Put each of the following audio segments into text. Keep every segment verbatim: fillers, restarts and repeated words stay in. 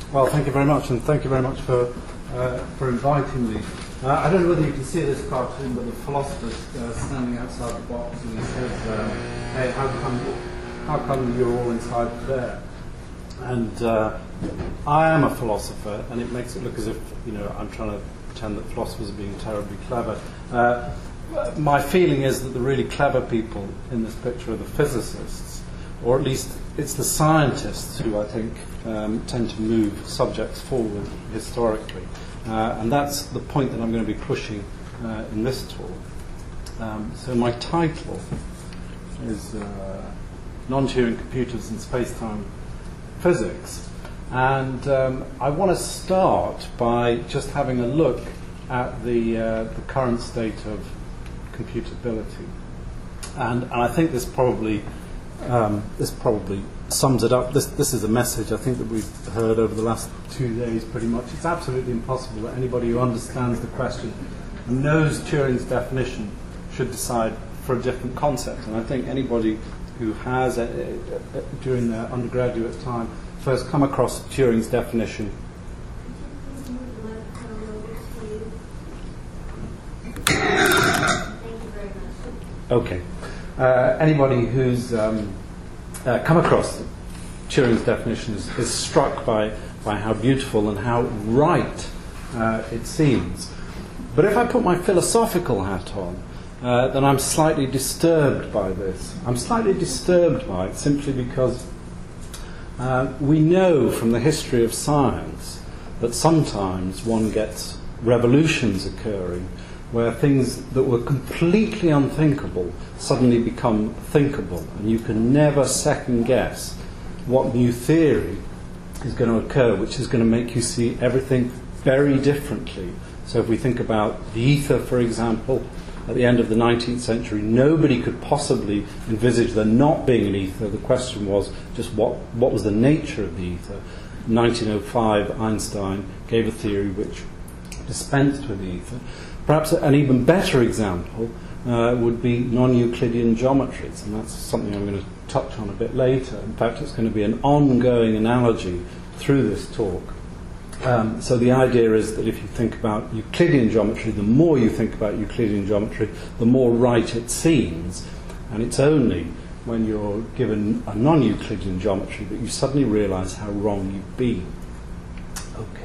Well, thank you very much, and thank you very much for uh, for inviting me. Uh, I don't know whether you can see this cartoon, but the philosopher's uh, standing outside the box, and he says, uh, "Hey, how come how come you're all inside there?" And uh, I am a philosopher, and it makes it look as if you know I'm trying to pretend that philosophers are being terribly clever. Uh, my feeling is that the really clever people in this picture are the physicists, or at least it's the scientists who I think um, tend to move subjects forward historically. Uh, and that's the point that I'm going to be pushing uh, in this talk. Um, so my title is uh, Non-Turing Computers and Space-Time Physics. And um, I want to start by just having a look at the, uh, the current state of computability. And, and I think this probably Um, this probably sums it up. This, this is a message I think that we've heard over the last two days pretty much. It's absolutely impossible that anybody who understands the question, knows Turing's definition, should decide for a different concept. And I think anybody who has, uh, uh, during their undergraduate time, first come across Turing's definition. Okay. Uh, anybody who's um, uh, come across Turing's definition is, is struck by, by how beautiful and how right uh, it seems. But if I put my philosophical hat on, uh, then I'm slightly disturbed by this. I'm slightly disturbed by it simply because uh, we know from the history of science that sometimes one gets revolutions occurring where things that were completely unthinkable suddenly become thinkable, and you can never second guess what new theory is going to occur, which is going to make you see everything very differently. So if we think about the ether, for example, at the end of the nineteenth century, nobody could possibly envisage there not being an ether. The question was just what, what was the nature of the ether. In nineteen oh five, Einstein gave a theory which dispensed with the ether. Perhaps an even better example uh, would be non-Euclidean geometries, and that's something I'm going to touch on a bit later. In fact, it's going to be an ongoing analogy through this talk. Um, so the idea is that if you think about Euclidean geometry, the more you think about Euclidean geometry, the more right it seems, and it's only when you're given a non-Euclidean geometry that you suddenly realize how wrong you've been. Okay.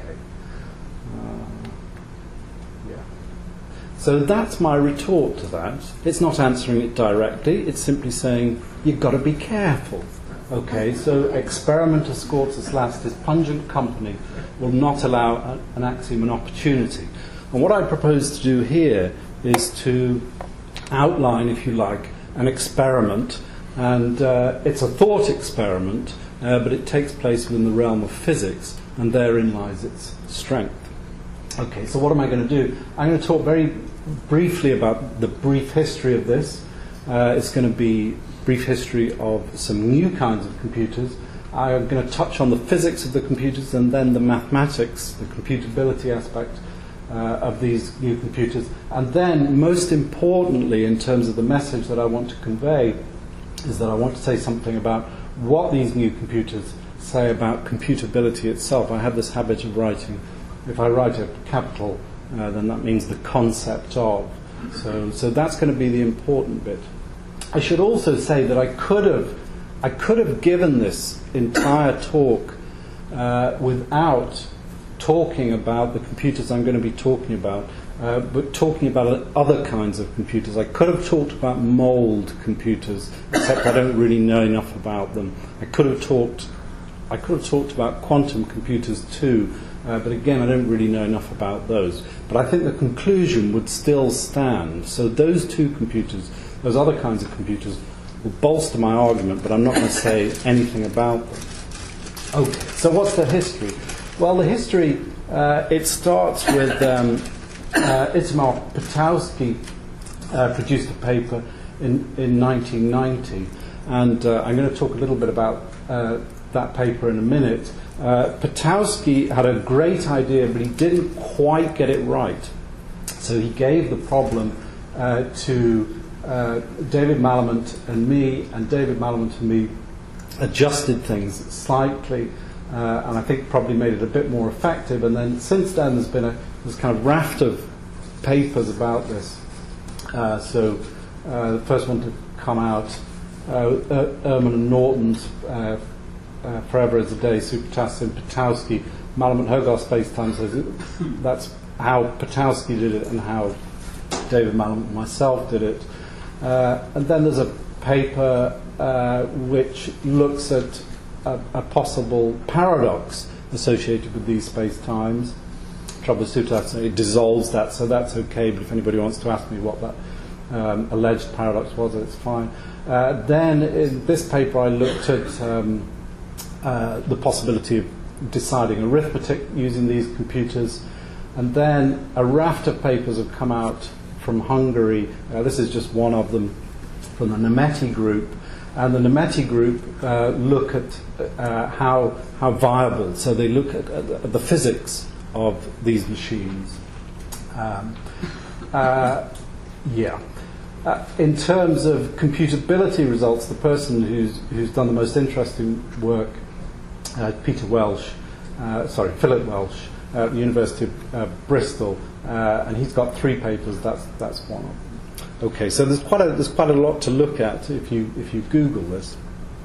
So that's my retort to that. It's not answering it directly, it's simply saying, you've got to be careful. Okay, so experimentus scortus lastis, pungent company, will not allow a, an axiom an opportunity. And what I propose to do here is to outline, if you like, an experiment. And uh, it's a thought experiment, uh, but it takes place within the realm of physics, and therein lies its strength. Okay, so what am I going to do? I'm going to talk very briefly about the brief history of this. Uh, it's going to be brief history of some new kinds of computers. I'm going to touch on the physics of the computers and then the mathematics, the computability aspect uh, of these new computers. And then, most importantly, in terms of the message that I want to convey, is that I want to say something about what these new computers say about computability itself. I have this habit of writing, if I write a capital, uh, then that means the concept of. So, so that's going to be the important bit. I should also say that I could have, I could have given this entire talk uh, without talking about the computers I'm going to be talking about, uh, but talking about other kinds of computers. I could have talked about mold computers, except I don't really know enough about them. I could have talked, I could have talked about quantum computers too. Uh, but again, I don't really know enough about those. But I think the conclusion would still stand. So those two computers, those other kinds of computers, will bolster my argument, but I'm not going to say anything about them. Okay, so what's the history? Well, the history, uh, it starts with um, uh, Itamar Petowsky uh, produced a paper in, in nineteen ninety, and uh, I'm going to talk a little bit about uh, that paper in a minute. Uh, Petowsky had a great idea, but he didn't quite get it right. So he gave the problem uh, to uh, David Malamud and me, and David Malamud and me adjusted things slightly uh, and I think probably made it a bit more effective. And then since then, there's been a this kind of raft of papers about this. Uh, so uh, the first one to come out, uh, Ehrman and Norton's uh, uh, Forever as a Day, Superpotassium, Patowsky, Malamut-Hogarth space-time says it, that's how Patowsky did it and how David Malamut and myself did it. Uh, and then there's a paper uh, which looks at a, a possible paradox associated with these space-times. Trouble with superpotassium, it dissolves that, so that's okay, but if anybody wants to ask me what that um, alleged paradox was, it's fine. Uh, then in this paper I looked at um, uh, the possibility of deciding arithmetic using these computers, and then a raft of papers have come out from Hungary. Uh, this is just one of them from the Nemeti group, and the Nemeti group uh, look at uh, how how viable. So they look at, at the physics of these machines. Um, uh, yeah. Uh, in terms of computability results, the person who's who's done the most interesting work, uh, Peter Welsh, uh, sorry, Philip Welsh, at the University of uh, Bristol, uh, and he's got three papers. That's that's one of them. Okay, so there's quite a there's quite a lot to look at if you if you Google this.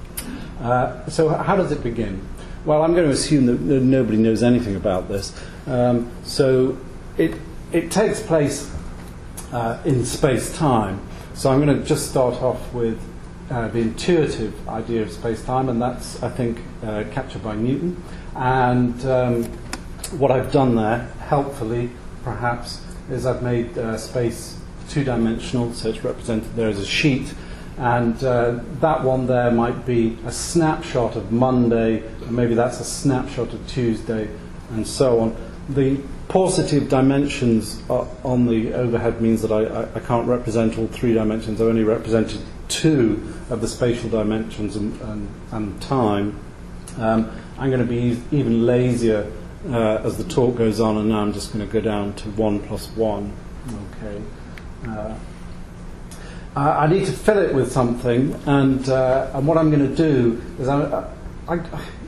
Uh, so how does it begin? Well, I'm going to assume that nobody knows anything about this. Um, so it it takes place uh, in space-time. So I'm going to just start off with uh, the intuitive idea of space-time, and that's, I think, uh, captured by Newton. And um, what I've done there, helpfully, perhaps, is I've made uh, space two-dimensional, so it's represented there as a sheet. And uh, that one there might be a snapshot of Monday, and maybe that's a snapshot of Tuesday, and so on. The paucity dimensions on the overhead means that I, I, I can't represent all three dimensions. I've only represented two of the spatial dimensions and, and, and time. Um, I'm going to be even lazier uh, as the talk goes on, and now I'm just going to go down to one plus one. Okay. Uh, I need to fill it with something, and uh, and what I'm going to do is I, I,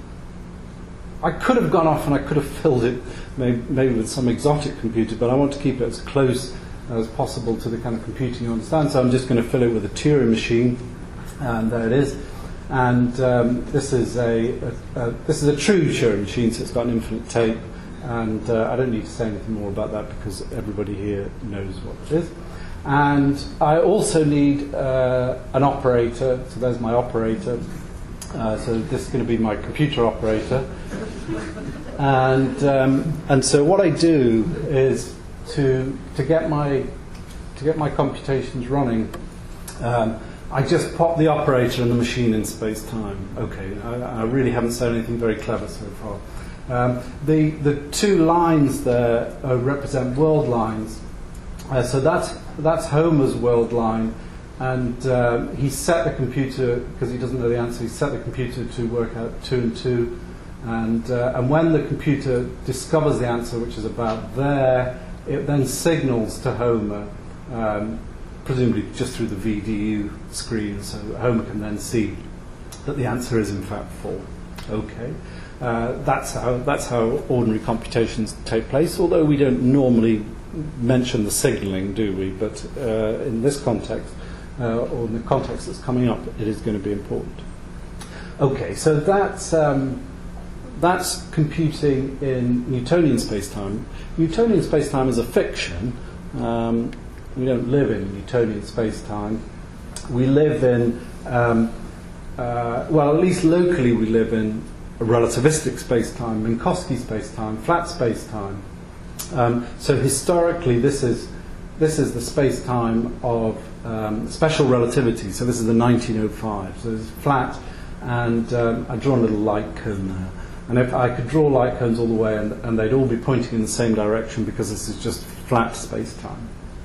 I could have gone off and I could have filled it maybe, maybe with some exotic computer, but I want to keep it as close as possible to the kind of computing you understand. So I'm just going to fill it with a Turing machine, and there it is. And um, this is a, a, a this is a true Turing machine, so it's got an infinite tape, and uh, I don't need to say anything more about that because everybody here knows what it is. And I also need uh, an operator, so there's my operator. Uh, so this is going to be my computer operator. And um, and so what I do is to to get my to get my computations running, um, I just pop the operator and the machine in space-time. Okay, I, I really haven't said anything very clever so far. Um, the the two lines there uh, represent world lines. Uh, so that's that's Homer's world line, and uh, he set the computer, because he doesn't know the answer, he set the computer to work out two and two, and uh, and when the computer discovers the answer, which is about there, it then signals to Homer, um, presumably just through the V D U screen, so Homer can then see that the answer is in fact four. Okay. Uh, that's how that's how ordinary computations take place, although we don't normally mention the signaling, do we? But uh, in this context, uh, or in the context that's coming up, it is going to be important. Okay, so that's um, that's computing in Newtonian spacetime. Newtonian spacetime is a fiction. Um, we don't live in Newtonian spacetime. We live in, um, uh, well, at least locally, we live in a relativistic spacetime, Minkowski spacetime, flat spacetime. Um, so historically, this is this is the space-time of um, special relativity. So this is the nineteen oh five. So it's flat, and um, I've drawn a little light cone there. And if I could draw light cones all the way, and, and they'd all be pointing in the same direction because this is just flat space-time.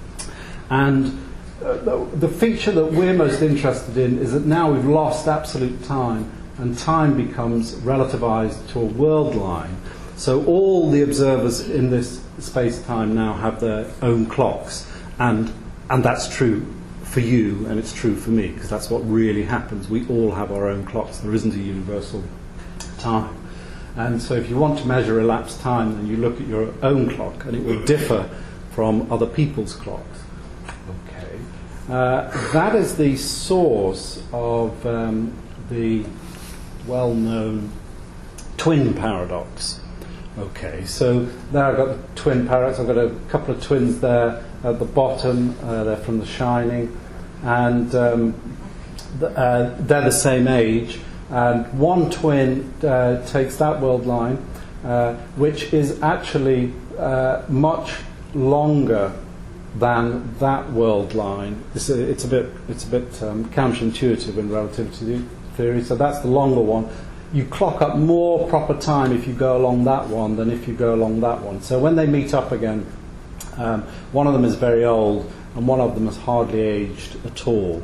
And uh, the, the feature that we're most interested in is that now we've lost absolute time, and time becomes relativized to a world line. So all the observers in this space-time now have their own clocks, and and that's true for you, and it's true for me, because that's what really happens. We all have our own clocks. There isn't a universal time. And so if you want to measure elapsed time, then you look at your own clock, and it will differ from other people's clocks. Okay. Uh, that is the source of um, the well-known twin paradox. Okay, so there I've got the twin paradox. I've got a couple of twins there at the bottom. Uh, they're from The Shining, and um, the, uh, they're the same age. And one twin uh, takes that world line, uh, which is actually uh, much longer than that world line. It's a, it's a bit, it's a bit um, counterintuitive in relativity theory. So that's the longer one. You clock up more proper time if you go along that one than if you go along that one. So when they meet up again, um, one of them is very old and one of them is hardly aged at all.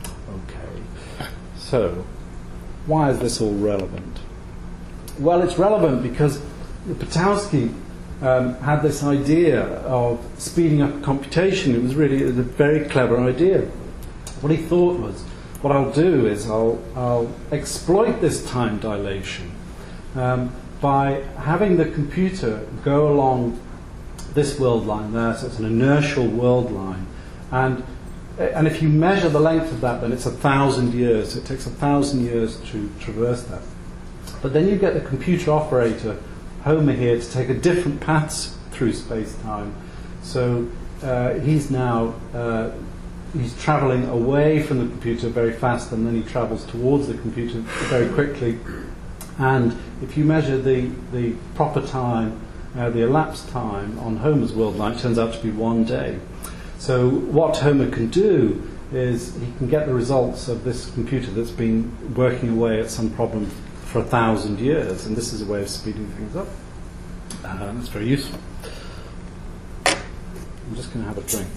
Okay. So why is this all relevant? Well, it's relevant because Potowsky um, had this idea of speeding up computation. It was really a very clever idea. What he thought was, what I'll do is I'll, I'll exploit this time dilation um, by having the computer go along this world line there, so it's an inertial world line, and and if you measure the length of that, then it's a thousand years. It takes a thousand years to traverse that. But then you get the computer operator, Homer here, to take a different path through space-time. So uh, he's now uh, he's traveling away from the computer very fast, and then he travels towards the computer very quickly. And if you measure the, the proper time, uh, the elapsed time on Homer's world line, it turns out to be one day. So what Homer can do is he can get the results of this computer that's been working away at some problem for a thousand years, and this is a way of speeding things up. Uh, that's very useful. I'm just going to have a drink.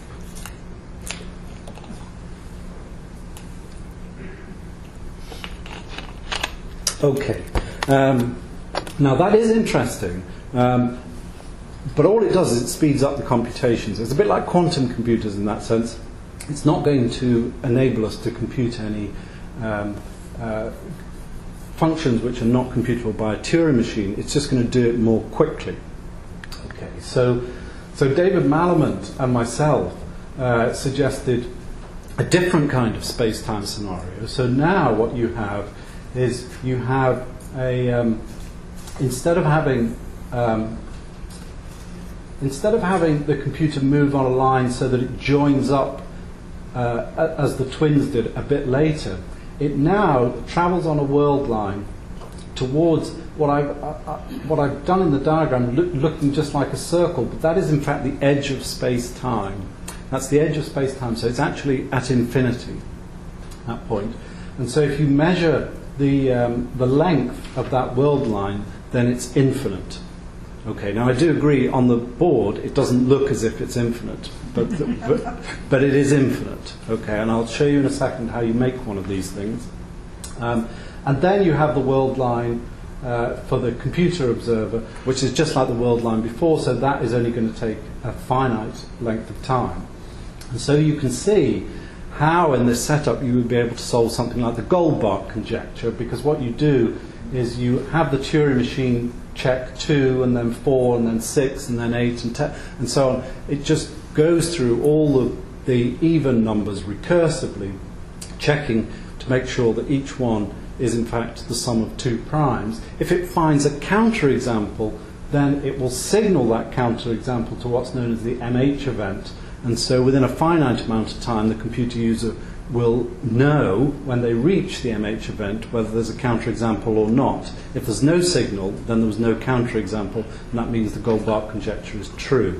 Okay. Um, now that is interesting. Um, But all it does is it speeds up the computations. It's a bit like quantum computers in that sense. It's not going to enable us to compute any um, uh, functions which are not computable by a Turing machine. It's just going to do it more quickly. Okay, so so David Malamud and myself uh, suggested a different kind of space-time scenario. So now what you have is you have a um, instead of having um, Instead of having the computer move on a line so that it joins up, uh, as the twins did a bit later, it now travels on a world line towards what I've, uh, what I've done in the diagram, look, looking just like a circle, but that is in fact the edge of space-time. That's the edge of space-time, so it's actually at infinity, that point. And so if you measure the, um, the length of that world line, then it's infinite. Okay, now I do agree on the board it doesn't look as if it's infinite, but, but, but it is infinite. Okay, and I'll show you in a second how you make one of these things. Um, and then you have the world line uh, for the computer observer, which is just like the world line before, so that is only going to take a finite length of time. And so you can see how in this setup you would be able to solve something like the Goldbach conjecture, because what you do is you have the Turing machine check two and then four and then six and then eight and ten and so on. It just goes through all of the even numbers recursively, checking to make sure that each one is in fact the sum of two primes. If it finds a counterexample, then it will signal that counterexample to what's known as the M H event, and so within a finite amount of time the computer user will know when they reach the M H event whether there's a counterexample or not. If there's no signal, then there was no counterexample, and that means the Goldbach conjecture is true.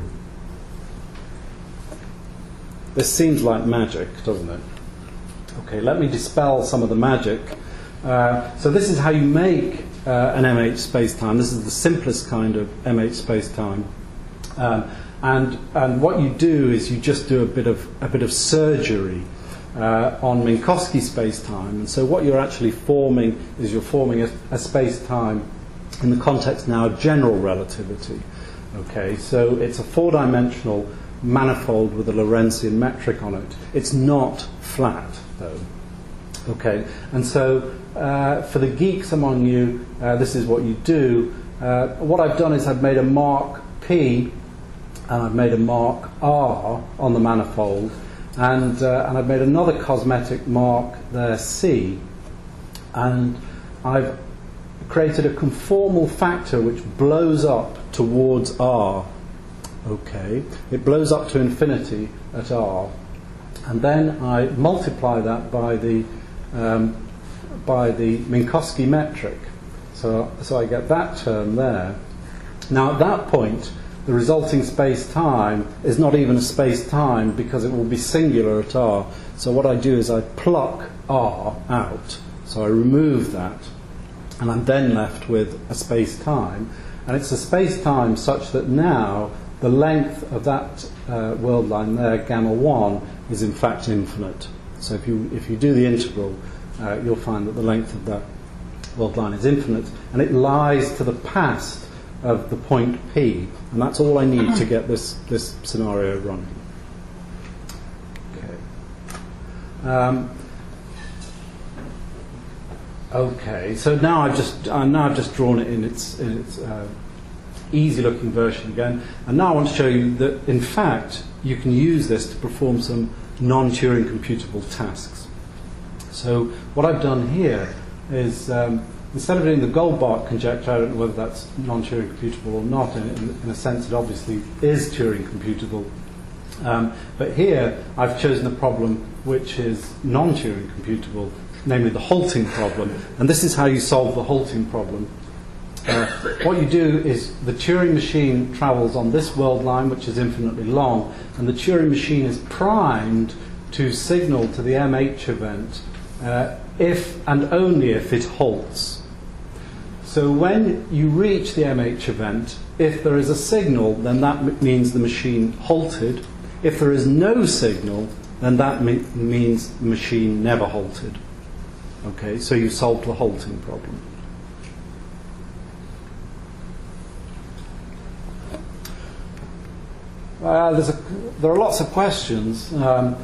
This seems like magic, doesn't it? Okay, let me dispel some of the magic. Uh, so this is how you make uh, an M H spacetime. This is the simplest kind of M H spacetime. Um, and and what you do is you just do a bit of a bit of surgery Uh, on Minkowski space-time, and so what you're actually forming is you're forming a, a space-time in the context now of general relativity. Okay, so it's a four-dimensional manifold with a Lorentzian metric on it. It's not flat, though. Okay, and so uh, for the geeks among you, uh, this is what you do. Uh, what I've done is I've made a mark P and I've made a mark R on the manifold, and, uh, and I've made another cosmetic mark there, C, and I've created a conformal factor which blows up towards R. Okay, it blows up to infinity at R, and then I multiply that by the um, by the Minkowski metric. So, so I get that term there. Now at that point, the resulting space-time is not even a space-time because it will be singular at R. So what I do is I pluck R out. So I remove that, and I'm then left with a space-time. And it's a space-time such that now the length of that uh, world line there, gamma one, is in fact infinite. So if you, if you do the integral, uh, you'll find that the length of that world line is infinite, and it lies to the past of the point P, and that's all I need to get this, this scenario running. Okay. Um, okay. So now I've just uh, now I've just drawn it in its, in its uh, easy-looking version again, and now I want to show you that in fact you can use this to perform some non-Turing computable tasks. So what I've done here is um, instead of doing the Goldbach conjecture, I don't know whether that's non-Turing computable or not. In, in, in a sense, it obviously is Turing computable. Um, but here, I've chosen a problem which is non-Turing computable, namely the halting problem. And this is how you solve the halting problem. Uh, what you do is the Turing machine travels on this world line, which is infinitely long, and the Turing machine is primed to signal to the M H event uh, if and only if it halts. So when you reach the M H event, if there is a signal, then that m- means the machine halted. If there is no signal, then that me- means the machine never halted. Okay, so you solved the halting problem. Uh, there's a, there are lots of questions. Um,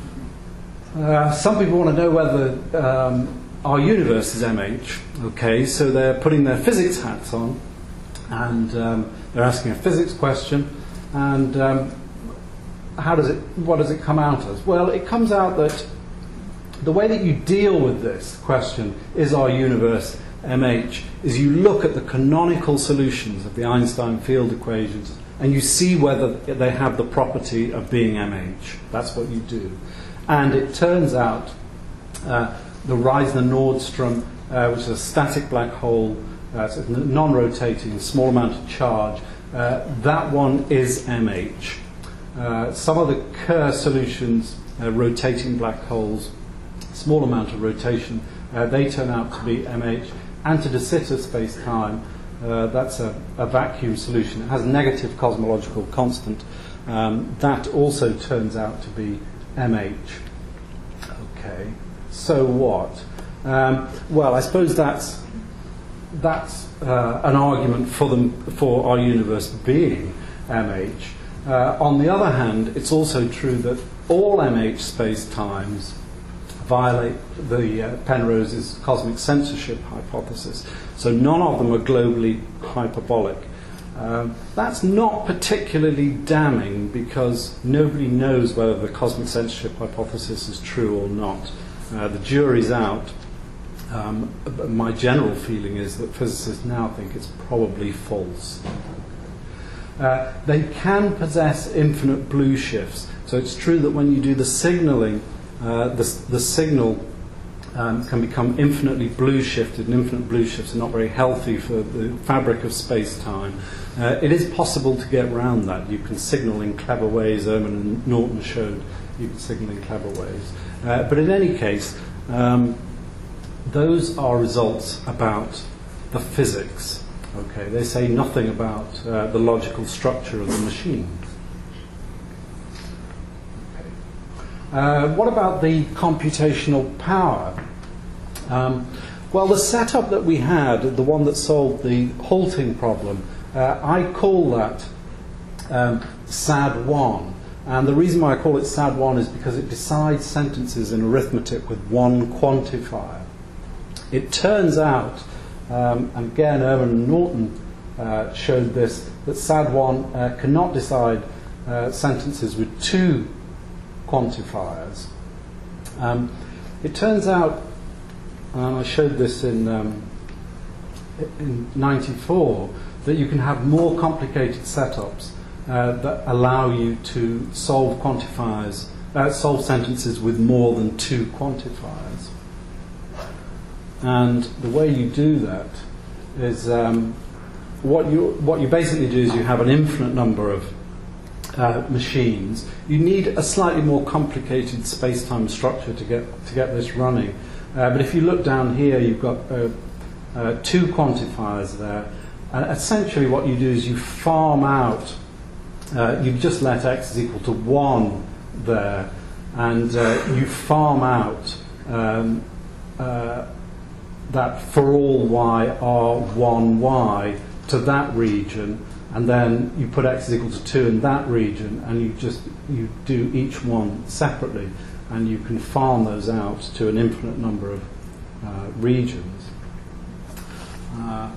uh, some people want to know whether um, our universe is M H. Okay, so they're putting their physics hats on, and um, they're asking a physics question. And um, how does it? What does it come out as? Well, it comes out that the way that you deal with this question, is our universe M H, is you look at the canonical solutions of the Einstein field equations, and you see whether they have the property of being M H. That's what you do. And it turns out uh, the Reisner-Nordstrom, uh, which is a static black hole, uh, it's a non-rotating, small amount of charge, uh, that one is M H. Uh, some of the Kerr solutions, uh, rotating black holes, small amount of rotation, uh, they turn out to be M H. And to de Sitter space-time, uh, that's a, a vacuum solution. It has negative cosmological constant. Um, that also turns out to be M H. Okay, so what? Um, well, I suppose that's that's uh, an argument for them for our universe being M H. Uh, on the other hand, it's also true that all M H space-times violate the uh, Penrose's cosmic censorship hypothesis. So none of them are globally hyperbolic. Um, that's not particularly damning because nobody knows whether the cosmic censorship hypothesis is true or not. Uh, the jury's out. Um, my general feeling is that physicists now think it's probably false. Uh, they can possess infinite blue shifts. So it's true that when you do the signaling, uh, the, the signal um, can become infinitely blue shifted, and infinite blue shifts are not very healthy for the fabric of space-time. Uh, it is possible to get around that. You can signal in clever ways. Ehrman and Norton showed you can signal in clever ways. Uh, but in any case, um, those are results about the physics. Okay, they say nothing about uh, the logical structure of the machine. Okay. Uh, what about the computational power? Um, well, the setup that we had, the one that solved the halting problem, uh, I call that um, S A D one. And the reason why I call it S A D one is because it decides sentences in arithmetic with one quantifier. It turns out, um, and again, Ehrman and Norton uh, showed this, that S A D one uh, cannot decide uh, sentences with two quantifiers. Um, it turns out, and I showed this in, um, in ninety-four, that you can have more complicated setups uh, that allow you to solve quantifiers, uh, solve sentences with more than two quantifiers. And the way you do that is um, what you what you basically do is you have an infinite number of uh, machines. You need a slightly more complicated space-time structure to get to get this running. Uh, but if you look down here, you've got uh, uh, two quantifiers there. And essentially, what you do is you farm out. Uh, you just let x is equal to one there, and uh, you farm out um, uh, that for all y are one y to that region, and then you put x is equal to two in that region, and you just you do each one separately, and you can farm those out to an infinite number of uh, regions. Uh,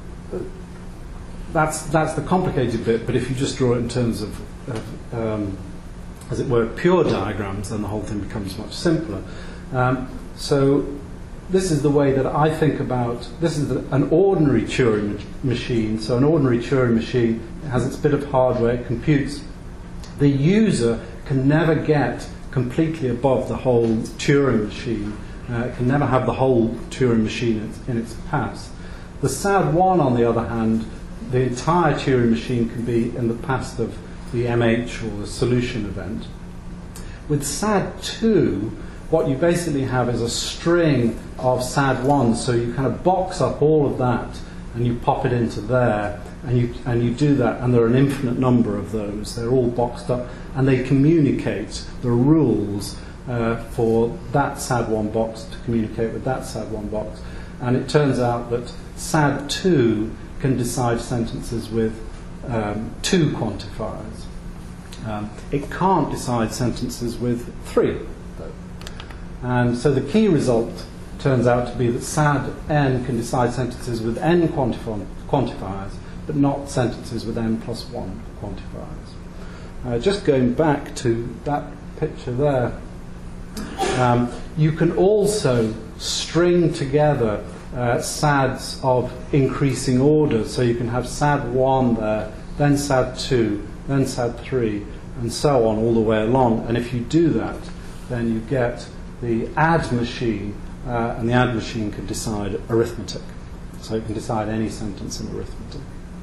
that's that's the complicated bit, but if you just draw it in terms of, of um, as it were, pure diagrams, then the whole thing becomes much simpler. Um, so this is the way that I think about, this is the, an ordinary Turing ma- machine. So an ordinary Turing machine has its bit of hardware, it computes. The user can never get completely above the whole Turing machine. Uh, it can never have the whole Turing machine in its, in its pass. The S A D one, on the other hand, the entire Turing machine can be in the past of the M H or the solution event. With S A D two, what you basically have is a string of S A D ones, so you kind of box up all of that and you pop it into there, and you and you do that, and there are an infinite number of those. They're all boxed up, and they communicate the rules uh, for that S A D one box to communicate with that S A D one box. And it turns out that S A D two can decide sentences with um, two quantifiers. Um, it can't decide sentences with three, though. And so the key result turns out to be that S A D n can decide sentences with n quantif- quantifiers, but not sentences with n plus one quantifiers. Uh, just going back to that picture there, um, you can also string together uh, S A Ds of increasing order. So you can have S A D one there, then S A D two, then S A D three, and so on all the way along. And if you do that, then you get the add machine, uh, and the add machine can decide arithmetic. So it can decide any sentence in arithmetic.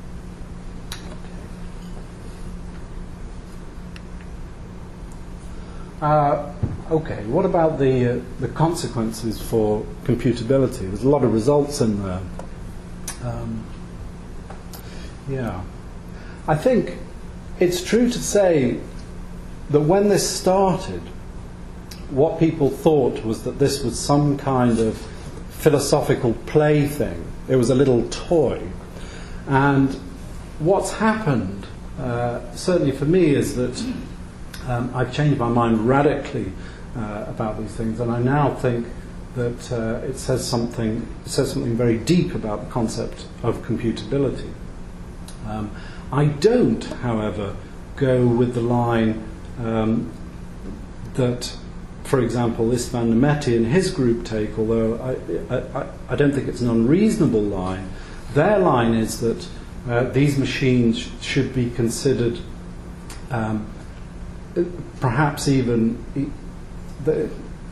Uh, okay, what about the uh, the consequences for computability? There's a lot of results in there. Um, yeah. I think it's true to say that when this started, what people thought was that this was some kind of philosophical plaything. It was a little toy. And what's happened, uh, certainly for me, is that um, I've changed my mind radically uh, about these things, and I now think that uh, it says something, it says something very deep about the concept of computability. Um, I don't, however, go with the line um, that, for example, Istvan Nemeti and his group take, although I, I, I don't think it's an unreasonable line. Their line is that uh, these machines sh- should be considered um, perhaps even... The,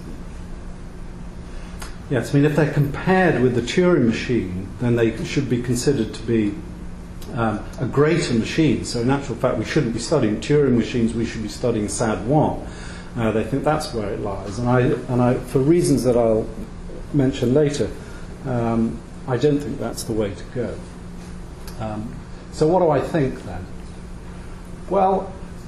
yes, I mean, if they're compared with the Turing machine, then they should be considered to be um, a greater machine. So in actual fact, we shouldn't be studying Turing machines, we should be studying S A D one. Uh, they think that's where it lies. And I, and I, for reasons that I'll mention later, um, I don't think that's the way to go. Um, so what do I think then? Well,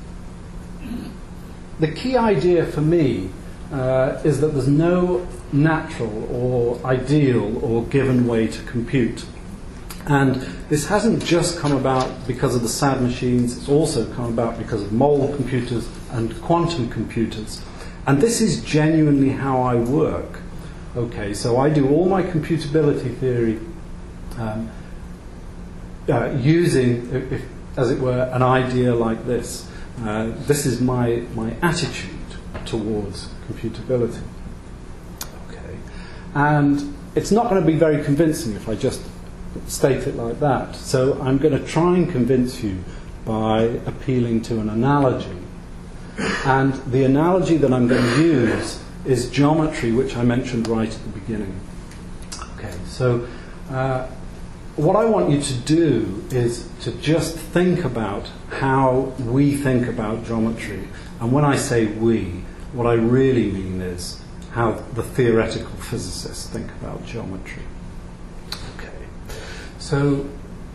the key idea for me uh, is that there's no natural or ideal or given way to compute. And this hasn't just come about because of the S A D machines, it's also come about because of mole computers and quantum computers. And this is genuinely how I work. Okay, so I do all my computability theory um, uh, using, if, if, as it were, an idea like this. Uh, this is my, my attitude towards computability. Okay. And it's not going to be very convincing if I just state it like that. So I'm going to try and convince you by appealing to an analogy. And the analogy that I'm going to use is geometry, which I mentioned right at the beginning. Okay, so uh, what I want you to do is to just think about how we think about geometry. And when I say we, what I really mean is how the theoretical physicists think about geometry. Okay, so,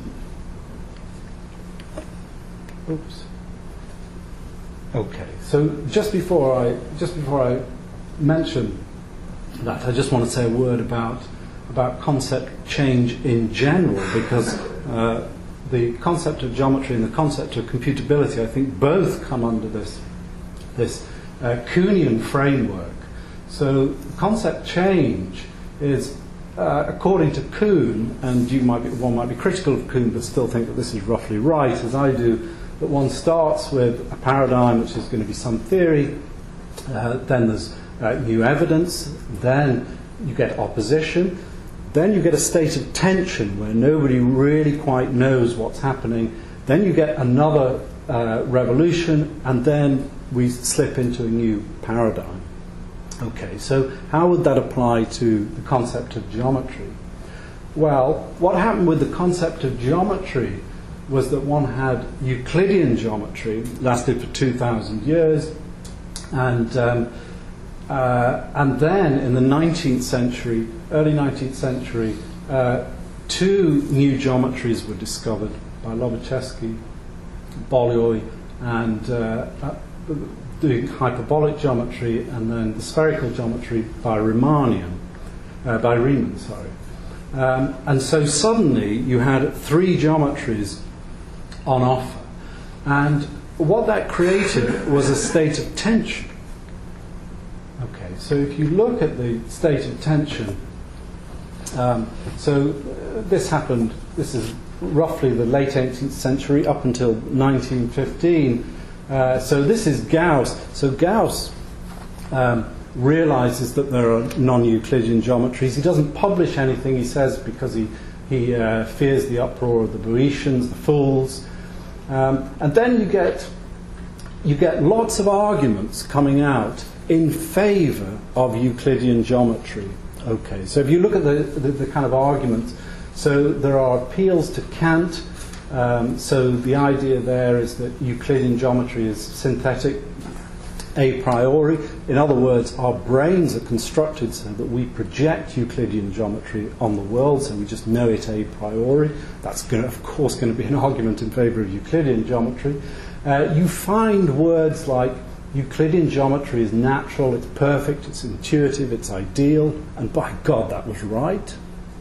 oops. Okay, so just before I just before I mention that, I just want to say a word about about concept change in general, because uh, the concept of geometry and the concept of computability, I think, both come under this this uh, Kuhnian framework. So concept change is, uh, according to Kuhn, and you might be, one might be critical of Kuhn but still think that this is roughly right, as I do, that one starts with a paradigm which is going to be some theory, uh, then there's uh, new evidence, then you get opposition, then you get a state of tension where nobody really quite knows what's happening, then you get another uh, revolution, and then we slip into a new paradigm. Okay, so how would that apply to the concept of geometry? Well, what happened with the concept of geometry was that one had Euclidean geometry, lasted for two thousand years, and um, uh, and then in the nineteenth century, early nineteenth century, uh, two new geometries were discovered by Lobachevsky, Bolyai, and uh, uh, the hyperbolic geometry, and then the spherical geometry by Riemannian, uh, by Riemann, sorry. Um, and so suddenly you had three geometries on offer. And what that created was a state of tension. Okay, so if you look at the state of tension, um, so uh, this happened, this is roughly the late eighteenth century up until nineteen fifteen. Uh, so this is Gauss. So Gauss um, realizes that there are non-Euclidean geometries. He doesn't publish anything, he says, because he, he uh, fears the uproar of the Boeotians, the fools. Um, and then you get you get lots of arguments coming out in favor of Euclidean geometry. Okay, so if you look at the, the, the kind of arguments, so there are appeals to Kant. Um, so the idea there is that Euclidean geometry is synthetic a priori. In other words, our brains are constructed so that we project Euclidean geometry on the world, so we just know it a priori. That's going to, of course, going to be an argument in favor of Euclidean geometry. Uh, you find words like Euclidean geometry is natural, it's perfect, it's intuitive, it's ideal, and by God, that was right.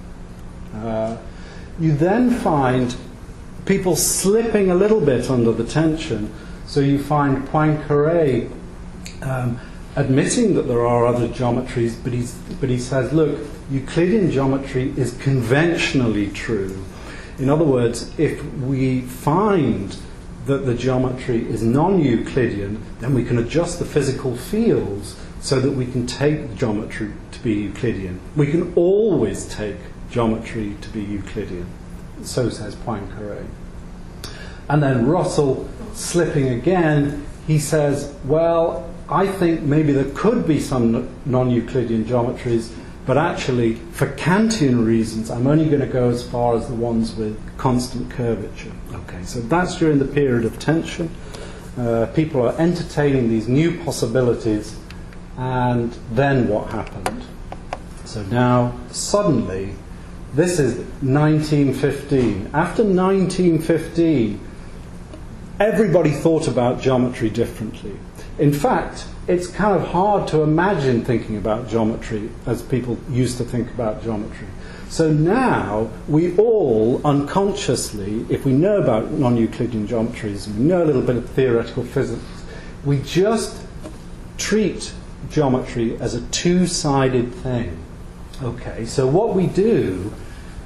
Uh, you then find people slipping a little bit under the tension. So you find Poincaré um, admitting that there are other geometries, but, he's, but he says, look, Euclidean geometry is conventionally true. In other words, if we find that the geometry is non-Euclidean, then we can adjust the physical fields so that we can take geometry to be Euclidean. We can always take geometry to be Euclidean. So says Poincaré. And then Russell, slipping again, he says, well, I think maybe there could be some non-Euclidean geometries, but actually, for Kantian reasons, I'm only going to go as far as the ones with constant curvature. Okay, so that's during the period of tension. Uh, people are entertaining these new possibilities, and then what happened? So now, suddenly, this is nineteen fifteen. After nineteen fifteen, everybody thought about geometry differently. In fact, it's kind of hard to imagine thinking about geometry as people used to think about geometry. So now we all unconsciously, if we know about non-Euclidean geometries, and we know a little bit of theoretical physics, we just treat geometry as a two-sided thing. Okay, so what we do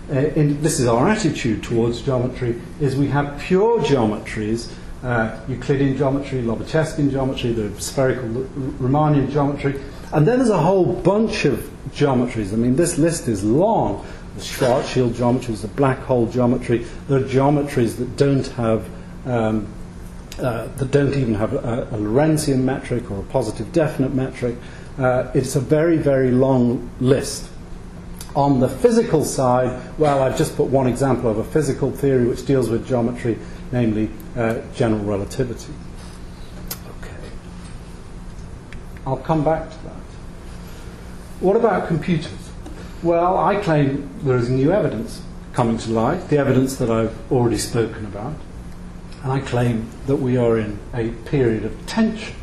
uh, in, this is our attitude towards geometry, is we have pure geometries, uh, Euclidean geometry, Lobachevskian geometry, the spherical Riemannian geometry, and then there's a whole bunch of geometries. I mean, this list is long. The Schwarzschild geometries, the black hole geometry. There are geometries that don't have, um, uh, that don't even have a, a Lorentzian metric or a positive definite metric. Uh, it's a very, very long list. On the physical side, well, I've just put one example of a physical theory which deals with geometry, namely uh, general relativity. Okay. I'll come back to that. What about computers? Well, I claim there is new evidence coming to light, the evidence that I've already spoken about, and I claim that we are in a period of tension.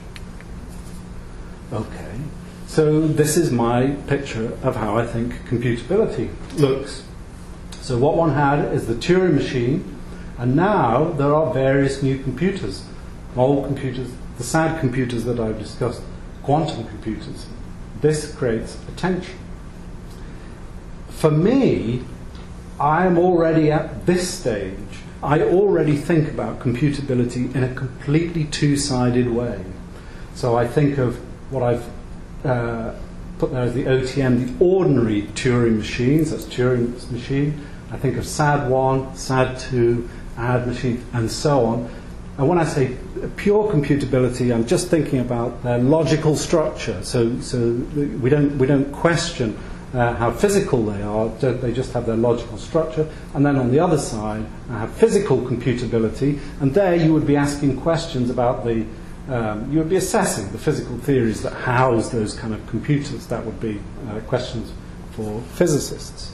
Okay, so this is my picture of how I think computability looks. So what one had is the Turing machine, and now there are various new computers, old computers, the sad computers that I've discussed, quantum computers. This creates a tension. For me, I am already at this stage. I already think about computability in a completely two-sided way. So I think of what I've uh, put there as the O T M, the ordinary Turing machines, that's Turing's machine. I think of S A D one, S A D two, A D machine, and so on. And when I say pure computability, I'm just thinking about their logical structure. So, so we don't we don't question uh, how physical they are. They just have their logical structure. And then on the other side, I have physical computability. And there, you would be asking questions about the. Um, you would be assessing the physical theories that house those kind of computers. That would be uh, questions for physicists.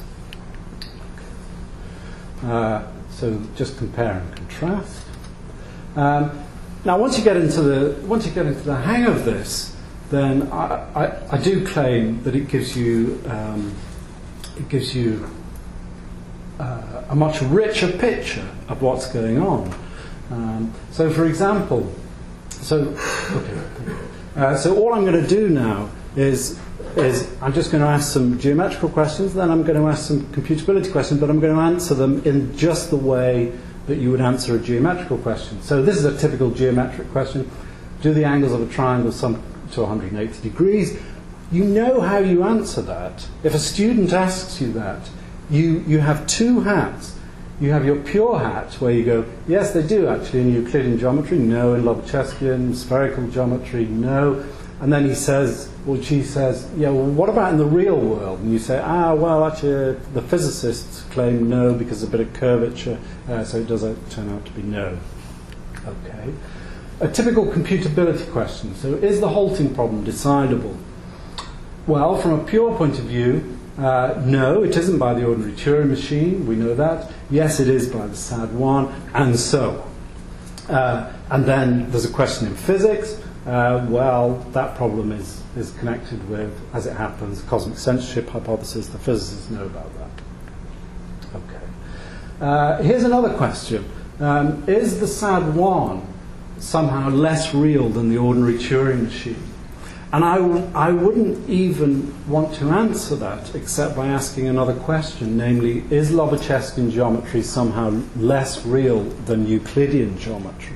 Uh, so just compare and contrast. Um, now, once you get into the once you get into the hang of this, then I, I, I do claim that it gives you um, it gives you uh, a much richer picture of what's going on. Um, so, for example, so okay, uh, so all I'm going to do now is is I'm just going to ask some geometrical questions, then I'm going to ask some computability questions, but I'm going to answer them in just the way that you would answer a geometrical question. So this is a typical geometric question. Do the angles of a triangle sum to one hundred eighty degrees? You know how you answer that. If a student asks you that, you, you have two hats. You have your pure hat, where you go, yes, they do actually in Euclidean geometry, no in Lobachevskian, spherical geometry, no. And then he says, well, she says, yeah, well, what about in the real world? And you say, ah, well, actually, uh, the physicists claim no because there's a bit of curvature, uh, so it does uh, turn out to be no. Okay. A typical computability question. So is the halting problem decidable? Well, from a pure point of view, uh, no, it isn't by the ordinary Turing machine, we know that. Yes, it is by the S A D one, and so on. Uh, and then there's a question in physics. Uh, well, that problem is, is connected with, as it happens, cosmic censorship hypothesis. The physicists know about that. Okay. Uh, here's another question. Um, is the S A D one somehow less real than the ordinary Turing machine? And I, w- I wouldn't even want to answer that except by asking another question, namely, is Lobachevskian geometry somehow less real than Euclidean geometry?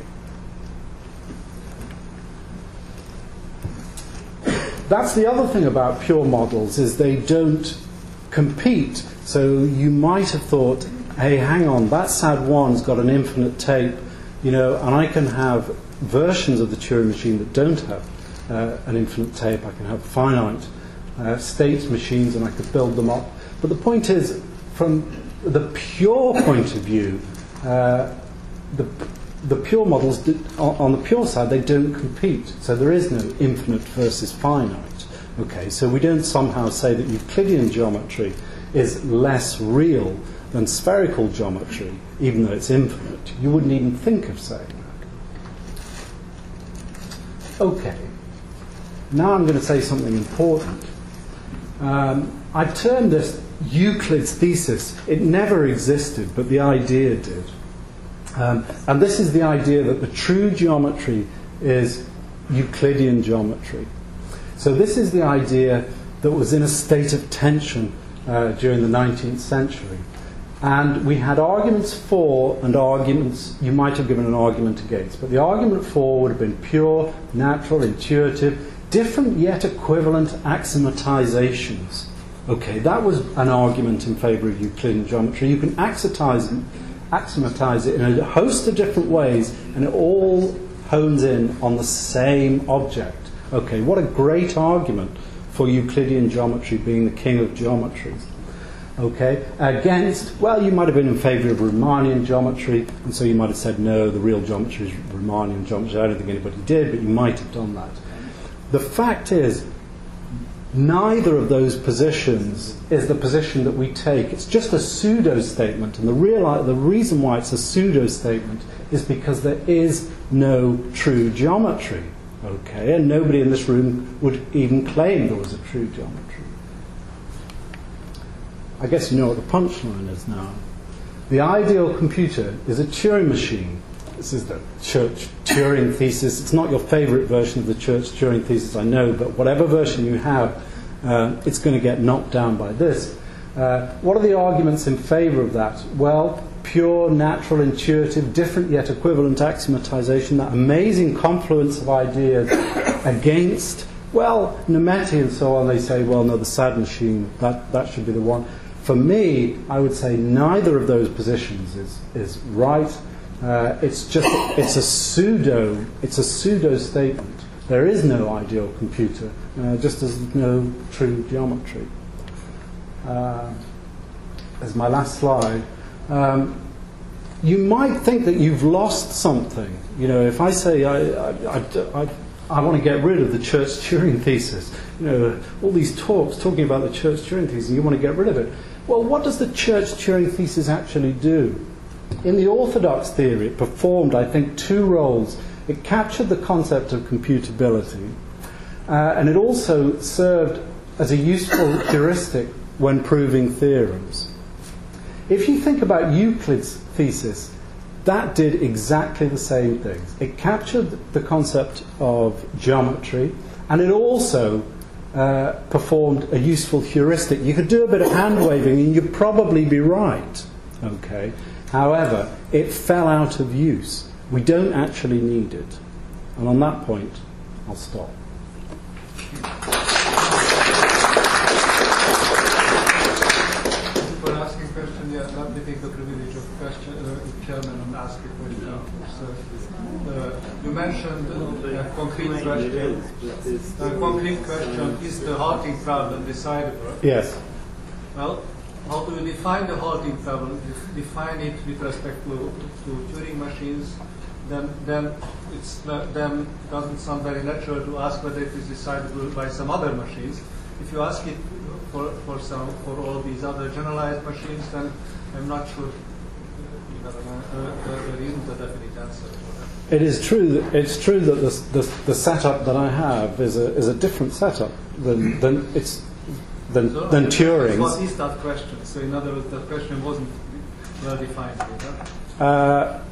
That's the other thing about pure models, is they don't compete. So you might have thought, hey, hang on, that S A D one's got an infinite tape, you know, and I can have versions of the Turing machine that don't have uh, an infinite tape. I can have finite uh, state machines, and I could build them up. But the point is, from the pure point of view, uh, the The pure models, do, on the pure side, they don't compete. So there is no infinite versus finite. Okay, so we don't somehow say that Euclidean geometry is less real than spherical geometry, even though it's infinite. You wouldn't even think of saying that. Okay, now I'm going to say something important. Um, I termed this Euclid's thesis. It never existed, but the idea did. Um, and this is the idea that the true geometry is Euclidean geometry. So this is the idea that was in a state of tension uh, during the nineteenth century. And we had arguments for and arguments, you might have given an argument against, but the argument for would have been pure, natural, intuitive, different yet equivalent axiomatizations. Okay, that was an argument in favour of Euclidean geometry. You can axiomatize, axiomatize it in a host of different ways, and it all hones in on the same object. Okay, what a great argument for Euclidean geometry being the king of geometries. Okay, against, well, you might have been in favour of Riemannian geometry, and so you might have said, no, the real geometry is Riemannian geometry. I don't think anybody did, but you might have done that. The fact is, neither of those positions is the position that we take. It's just a pseudo-statement, and the, real, the reason why it's a pseudo-statement is because there is no true geometry. Okay, and nobody in this room would even claim there was a true geometry. I guess you know what the punchline is now. The ideal computer is a Turing machine. This is the Church Turing thesis. It's not your favourite version of the Church Turing thesis, I know, but whatever version you have, uh, it's going to get knocked down by this. Uh, what are the arguments in favour of that? Well, pure, natural, intuitive, different yet equivalent axiomatization, that amazing confluence of ideas against, well, Nemeti and so on. They say, well, no, the sad machine, that, that should be the one. For me, I would say neither of those positions is, is right. Uh, it's just it's a pseudo it's a pseudo statement. There is no ideal computer, uh, just as there's no true geometry. Uh, as my last slide, um, you might think that you've lost something. You know, if I say I I, I, I, I want to get rid of the Church Turing thesis, you know, all these talks talking about the Church Turing thesis, and you want to get rid of it. Well, what does the Church Turing thesis actually do? In the orthodox theory, it performed, I think, two roles. It captured the concept of computability, uh, and it also served as a useful heuristic when proving theorems. If you think about Euclid's thesis, that did exactly the same things. It captured the concept of geometry, and it also uh, performed a useful heuristic. You could do a bit of hand-waving and you'd probably be right. Okay. However, it fell out of use. We don't actually need it. And on that point, I'll stop. For asking a question, yeah, let me take the privilege of question, uh, chairman and ask a question. So, uh, you mentioned uh, a concrete question. A concrete question, is the halting problem decidable? Yes. Well, how do you define the halting problem? Define it with respect to, to Turing machines. Then, then it's then doesn't sound very natural to ask whether it is decidable by some other machines. If you ask it for for some for all these other generalized machines, then I'm not sure you have a, there isn't a definite answer for that. It is true. That, it's true that the, the the setup that I have is a is a different setup than than it's. Than, so, than Turing's. What is that question? So, in other words, that question wasn't well defined. Huh? Uh,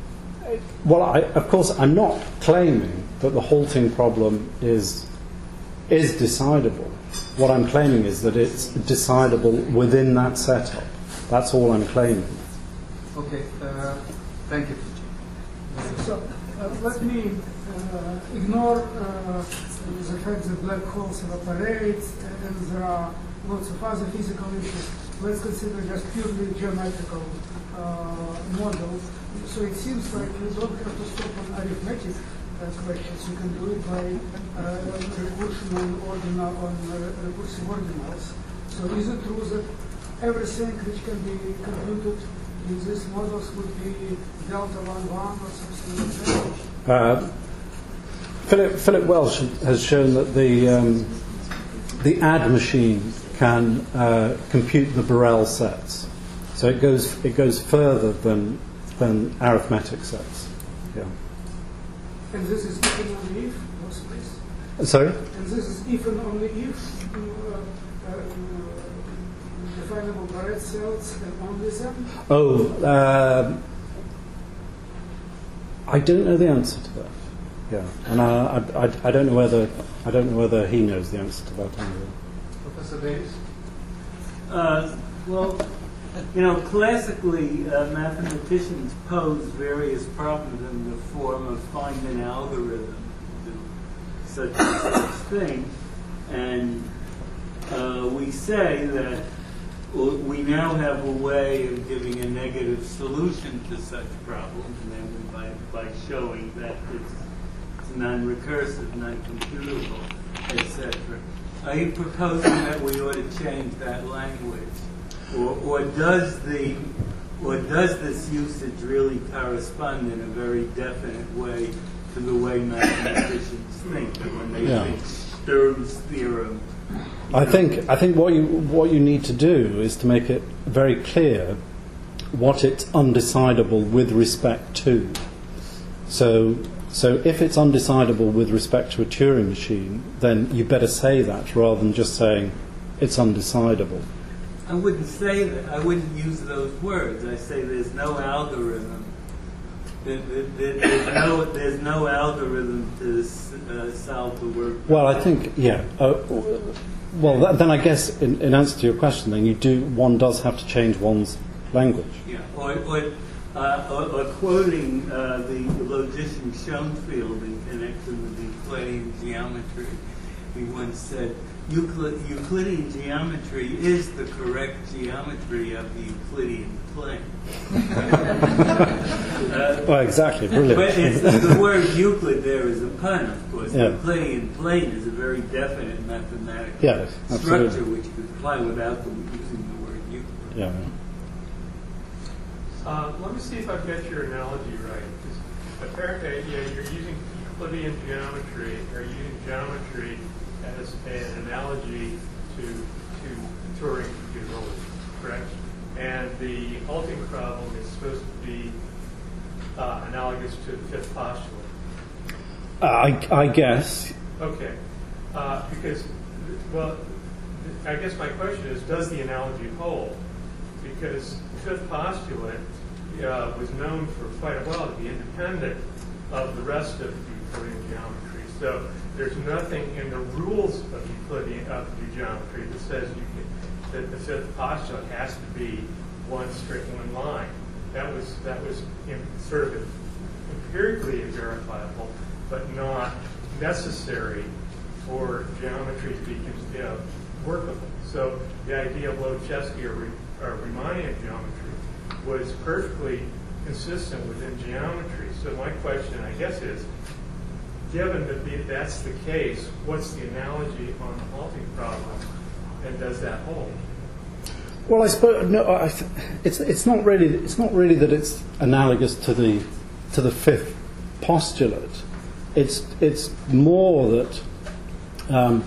well, I, of course, I'm not claiming that the halting problem is is decidable. What I'm claiming is that it's decidable within that setup. That's all I'm claiming. Okay. Uh, thank you. So, uh, let me uh, ignore uh, the fact that black holes evaporate and there are lots of other physical issues. Let's consider just purely geometrical uh, model. So it seems like you don't have to stop on arithmetic uh, questions. You can do it by uh, recursion on ordinal on uh, recursive ordinals. So is it true that everything which can be computed in these models would be delta one one or something like that? Uh, Philip, Philip Welsh has shown that the um, the add machine can uh, compute the Borel sets, so it goes it goes further than than arithmetic sets. Yeah. And this is if and only if, what's this? Sorry. And this is if and only if uh, uh, definable Barrett cells and only them. Oh, uh, I don't know the answer to that. Yeah, and I, I, I don't know whether I don't know whether he knows the answer to that either. Professor Davis? Uh, well, You know, classically, uh, mathematicians pose various problems in the form of find an algorithm to do such and such thing. And uh, we say that we now have a way of giving a negative solution to such problems, and then by, by showing that it's, it's non-recursive, non-computable, et cetera. Are you proposing that we ought to change that language? Or, or does the, or does this usage really correspond in a very definite way to the way mathematicians think? That when they Yeah. think Sturm's theorem, I think I think what you what you need to do is to make it very clear what it's undecidable with respect to. So so if it's undecidable with respect to a Turing machine, then you better say that rather than just saying it's undecidable. I wouldn't say that. I wouldn't use those words. I say there's no algorithm. There, there, there, there's, no, there's no algorithm to uh, solve the word. Well, I think yeah. Uh, well, that, then I guess in, in answer to your question, then you do one does have to change one's language. Yeah, or, or, uh, or, or quoting uh, the logician Schoenfeld in connection with Euclidean geometry, he once said, Euclid, Euclidean geometry is the correct geometry of the Euclidean plane. uh, Well, exactly, brilliant. But it's, the word Euclid there is a pun, of course. Yeah. The Euclidean plane is a very definite mathematical Yes, structure absolutely. which could apply without the, using the word Euclid. Yeah. Uh, let me see if I've got your analogy right. 'Cause apparently, you know, you're using Euclidean geometry, or using geometry as an analogy to to Turing computability, correct? And the halting problem is supposed to be uh, analogous to the fifth postulate. I, I guess. Okay, uh, because well, I guess my question is, does the analogy hold? Because the fifth postulate uh, was known for quite a while to be independent of the rest of Euclidean geometry. So there's nothing in the rules of Euclidean of geometry that says you can, that the fifth postulate has to be one strict one line. That was that was in, sort of empirically verifiable, but not necessary for geometry to be you know, workable. So the idea of Lobachevsky or, or Riemannian geometry was perfectly consistent within geometry. So my question, I guess, is, given that that's the case, what's the analogy on the halting problem, and does that hold? Well, I suppose no. I th- it's it's not really it's not really that it's analogous to the to the fifth postulate. It's it's more that um,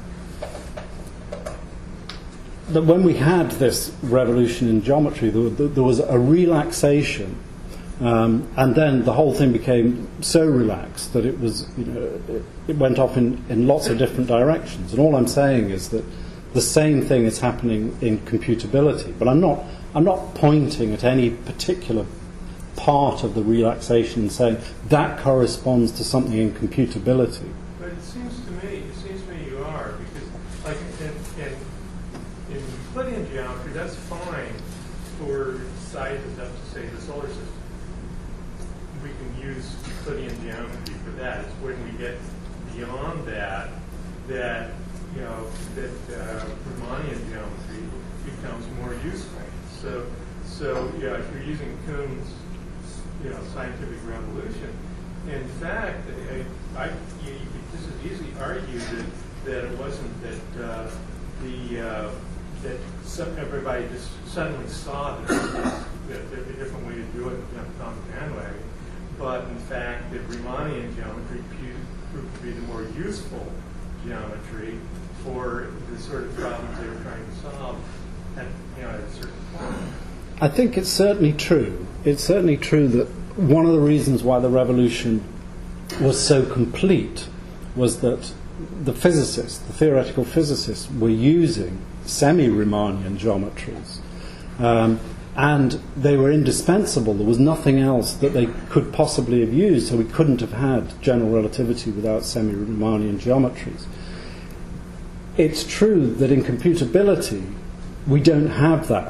that when we had this revolution in geometry, there, there was a relaxation, um, and then the whole thing became so relaxed that it was you know it, it went off in, in lots of different directions. And all I'm saying is that the same thing is happening in computability, but I'm not I'm not pointing at any particular part of the relaxation and saying that corresponds to something in computability. But it seems to me, it seems to me you are, because like in, in, in Euclidean geometry, that's fine for sizes up to say the solar system. We can use Euclidean geometry for that. It's when we get beyond that that you know that uh, Riemannian geometry becomes more useful. So, so yeah, if you're using Kuhn's you know, scientific revolution. In fact, I, I, you, you could just as easily argue that, that it wasn't that uh, the uh, that some, everybody just suddenly saw that, that there's a different way to do it than on the bandwagon, but in fact that Riemannian geometry proved to be the more useful geometry for the sort of problems they were trying to solve at, you know, at a certain point. I think it's certainly true. It's certainly true that one of the reasons why the revolution was so complete was that the physicists, the theoretical physicists, were using semi-Riemannian geometries. Um, and they were indispensable. There was nothing else that they could possibly have used, so we couldn't have had general relativity without semi-Riemannian geometries. It's true that in computability, we don't have that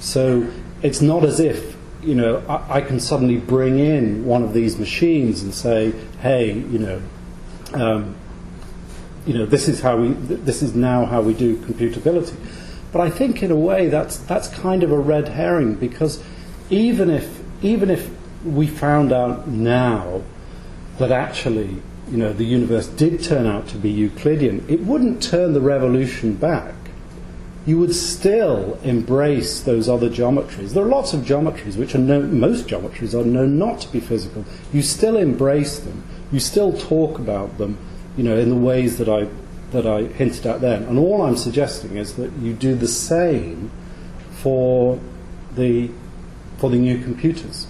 So it's not as if, you know, I, I can suddenly bring in one of these machines and say, hey, you know, um, you know, this is how we, this is now how we do computability. But I think in a way that's that's kind of a red herring, because even if even if we found out now that actually, you know, the universe did turn out to be Euclidean, it wouldn't turn the revolution back. You would still embrace those other geometries. There are lots of geometries which are known, most geometries are known not to be physical. You still embrace them. You still talk about them, you know, in the ways that I that I hinted at then. And all I'm suggesting is that you do the same for the for the new computers.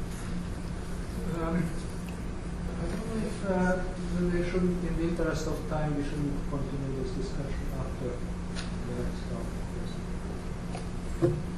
Um, I don't know if uh, we should, in the interest of time, we shouldn't continue this discussion after the next topic.